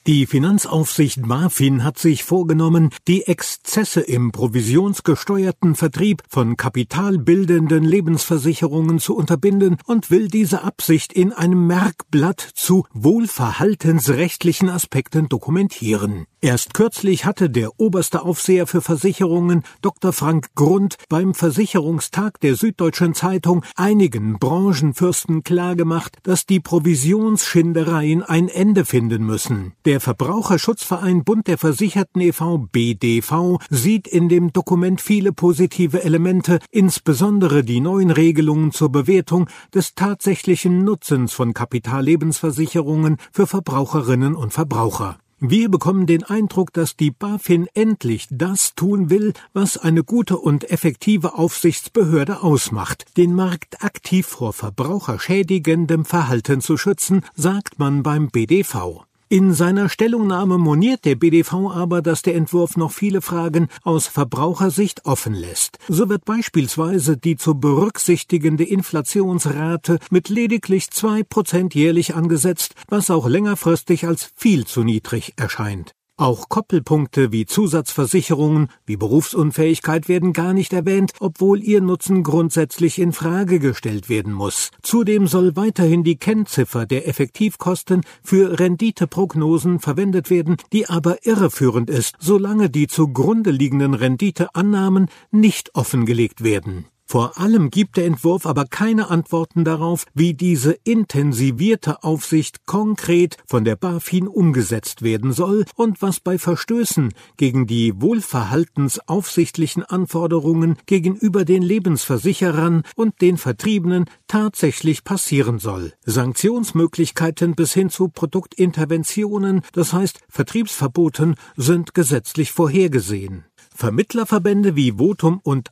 Die Finanzaufsicht BaFin hat sich vorgenommen, die Exzesse im provisionsgesteuerten Vertrieb von kapitalbildenden Lebensversicherungen zu unterbinden und will diese Absicht in einem Merkblatt zu wohlverhaltensrechtlichen Aspekten dokumentieren. Erst kürzlich hatte der oberste Aufseher für Versicherungen, Dr. Frank Grund, beim Versicherungstag der Süddeutschen Zeitung einigen Branchenfürsten klargemacht, dass die Provisionsschindereien ein Ende finden müssen. Der Verbraucherschutzverein Bund der Versicherten e.V. BDV sieht in dem Dokument viele positive Elemente, insbesondere die neuen Regelungen zur Bewertung des tatsächlichen Nutzens von Kapitallebensversicherungen für Verbraucherinnen und Verbraucher. Wir bekommen den Eindruck, dass die BaFin endlich das tun will, was eine gute und effektive Aufsichtsbehörde ausmacht, den Markt aktiv vor verbraucherschädigendem Verhalten zu schützen, sagt man beim BDV. In seiner Stellungnahme moniert der BDV aber, dass der Entwurf noch viele Fragen aus Verbrauchersicht offen lässt. So wird beispielsweise die zu berücksichtigende Inflationsrate mit lediglich 2% jährlich angesetzt, was auch längerfristig als viel zu niedrig erscheint. Auch Koppelpunkte wie Zusatzversicherungen wie Berufsunfähigkeit werden gar nicht erwähnt, obwohl ihr Nutzen grundsätzlich in Frage gestellt werden muss. Zudem soll weiterhin die Kennziffer der Effektivkosten für Renditeprognosen verwendet werden, die aber irreführend ist, solange die zugrunde liegenden Renditeannahmen nicht offengelegt werden. Vor allem gibt der Entwurf aber keine Antworten darauf, wie diese intensivierte Aufsicht konkret von der BaFin umgesetzt werden soll und was bei Verstößen gegen die wohlverhaltensaufsichtlichen Anforderungen gegenüber den Lebensversicherern und den Vertriebenen tatsächlich passieren soll. Sanktionsmöglichkeiten bis hin zu Produktinterventionen, das heißt Vertriebsverboten, sind gesetzlich vorhergesehen. Vermittlerverbände wie Votum und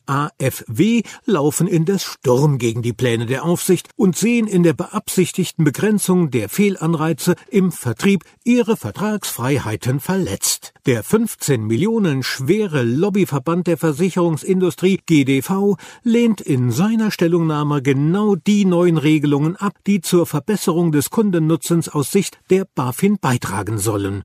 AfW laufen indes Sturm gegen die Pläne der Aufsicht und sehen in der beabsichtigten Begrenzung der Fehlanreize im Vertrieb ihre Vertragsfreiheiten verletzt. Der 15 Millionen schwere Lobbyverband der Versicherungsindustrie GDV lehnt in seiner Stellungnahme genau die neuen Regelungen ab, die zur Verbesserung des Kundennutzens aus Sicht der BaFin beitragen sollen.